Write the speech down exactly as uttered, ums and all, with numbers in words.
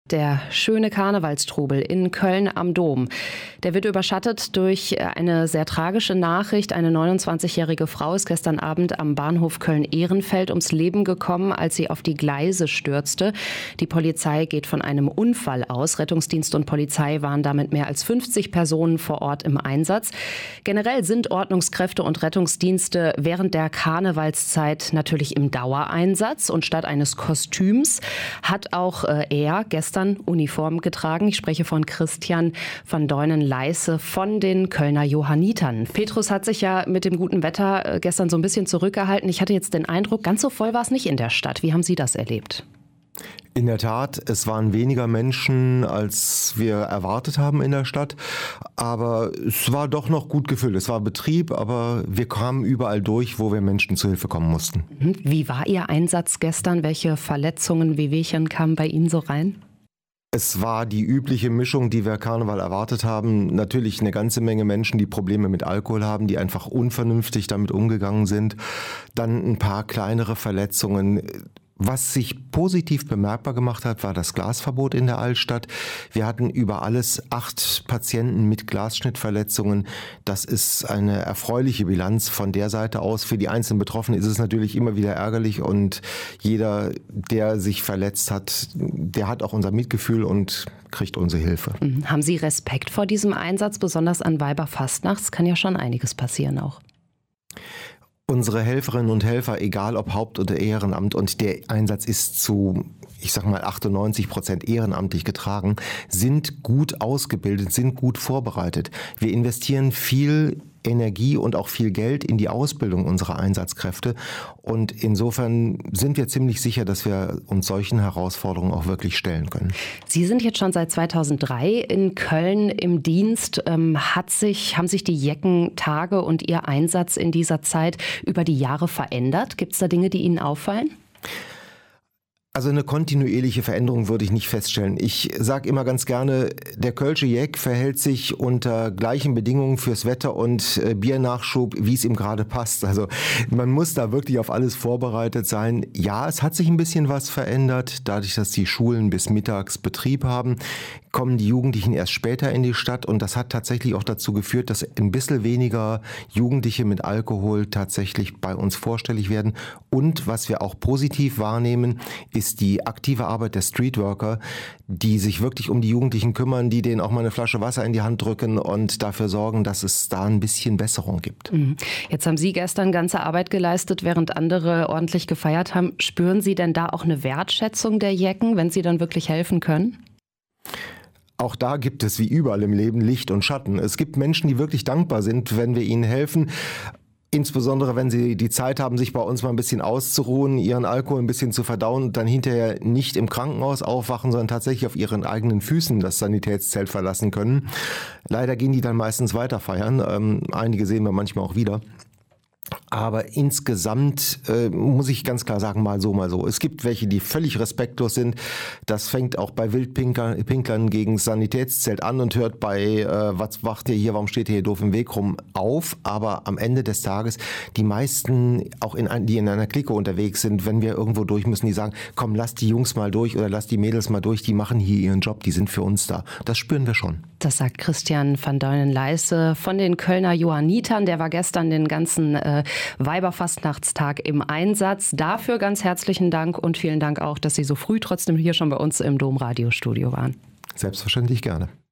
Der schöne Karnevalstrubel in Köln am Dom, der wird überschattet durch eine sehr tragische Nachricht. Eine neunundzwanzigjährige Frau ist gestern Abend am Bahnhof Köln-Ehrenfeld ums Leben gekommen, als sie auf die Gleise stürzte. Die Polizei geht von einem Unfall aus. Rettungsdienst und Polizei waren damit mehr als fünfzig Personen vor Ort im Einsatz. Generell sind Ordnungskräfte und Rettungsdienste während der Karnevalszeit natürlich im Dauereinsatz. Und statt eines Kostüms hat auch äh, er gestern Uniform getragen. Ich spreche von Christian van Deunen-Leisse von den Kölner Johannitern. Petrus hat sich ja mit dem guten Wetter gestern so ein bisschen zurückgehalten. Ich hatte jetzt den Eindruck, ganz so voll war es nicht in der Stadt. Wie haben Sie das erlebt? In der Tat, es waren weniger Menschen, als wir erwartet haben in der Stadt. Aber es war doch noch gut gefüllt. Es war Betrieb, aber wir kamen überall durch, wo wir Menschen zu Hilfe kommen mussten. Wie war Ihr Einsatz gestern? Welche Verletzungen, Wehwehchen kamen bei Ihnen so rein? Es war die übliche Mischung, die wir Karneval erwartet haben. Natürlich eine ganze Menge Menschen, die Probleme mit Alkohol haben, die einfach unvernünftig damit umgegangen sind. Dann ein paar kleinere Verletzungen. Was sich positiv bemerkbar gemacht hat, war das Glasverbot in der Altstadt. Wir hatten über alles acht Patienten mit Glasschnittverletzungen. Das ist eine erfreuliche Bilanz von der Seite aus. Für die einzelnen Betroffenen ist es natürlich immer wieder ärgerlich und jeder, der sich verletzt hat, der hat auch unser Mitgefühl und kriegt unsere Hilfe. Haben Sie Respekt vor diesem Einsatz, besonders an Weiberfastnachts? Kann ja schon einiges passieren auch. Unsere Helferinnen und Helfer, egal ob Haupt- oder Ehrenamt, und der Einsatz ist zu, ich sag mal, achtundneunzig Prozent ehrenamtlich getragen, sind gut ausgebildet, sind gut vorbereitet. Wir investieren viel Energie und auch viel Geld in die Ausbildung unserer Einsatzkräfte. Und insofern sind wir ziemlich sicher, dass wir uns solchen Herausforderungen auch wirklich stellen können. Sie sind jetzt schon seit zweitausenddrei in Köln im Dienst. Ähm, hat sich, haben sich die Jeckentage und Ihr Einsatz in dieser Zeit über die Jahre verändert? Gibt es da Dinge, die Ihnen auffallen? Also eine kontinuierliche Veränderung würde ich nicht feststellen. Ich sage immer ganz gerne, der Kölsche Jeck verhält sich unter gleichen Bedingungen fürs Wetter und äh, Biernachschub, wie es ihm gerade passt. Also man muss da wirklich auf alles vorbereitet sein. Ja, es hat sich ein bisschen was verändert. Dadurch, dass die Schulen bis mittags Betrieb haben, kommen die Jugendlichen erst später in die Stadt. Und das hat tatsächlich auch dazu geführt, dass ein bisschen weniger Jugendliche mit Alkohol tatsächlich bei uns vorstellig werden. Und was wir auch positiv wahrnehmen, ist die aktive Arbeit der Streetworker, die sich wirklich um die Jugendlichen kümmern, die denen auch mal eine Flasche Wasser in die Hand drücken und dafür sorgen, dass es da ein bisschen Besserung gibt. Jetzt haben Sie gestern ganze Arbeit geleistet, während andere ordentlich gefeiert haben. Spüren Sie denn da auch eine Wertschätzung der Jecken, wenn Sie dann wirklich helfen können? Auch da gibt es wie überall im Leben Licht und Schatten. Es gibt Menschen, die wirklich dankbar sind, wenn wir ihnen helfen. Insbesondere, wenn sie die Zeit haben, sich bei uns mal ein bisschen auszuruhen, ihren Alkohol ein bisschen zu verdauen und dann hinterher nicht im Krankenhaus aufwachen, sondern tatsächlich auf ihren eigenen Füßen das Sanitätszelt verlassen können. Leider gehen die dann meistens weiter feiern. Ähm, einige sehen wir manchmal auch wieder. Aber insgesamt äh, muss ich ganz klar sagen, mal so, mal so. Es gibt welche, die völlig respektlos sind. Das fängt auch bei Wildpinklern gegen das Sanitätszelt an und hört bei, äh, was macht ihr hier, warum steht ihr hier doof im Weg rum, auf. Aber am Ende des Tages, die meisten, auch in, die in einer Clique unterwegs sind, wenn wir irgendwo durch müssen, die sagen, komm, lass die Jungs mal durch oder lass die Mädels mal durch, die machen hier ihren Job, die sind für uns da. Das spüren wir schon. Das sagt Christian van Deunen-Leisse von den Kölner Johannitern. Der war gestern den ganzen äh, Weiberfastnachtstag im Einsatz. Dafür ganz herzlichen Dank und vielen Dank auch, dass Sie so früh trotzdem hier schon bei uns im Dom-Radiostudio waren. Selbstverständlich gerne.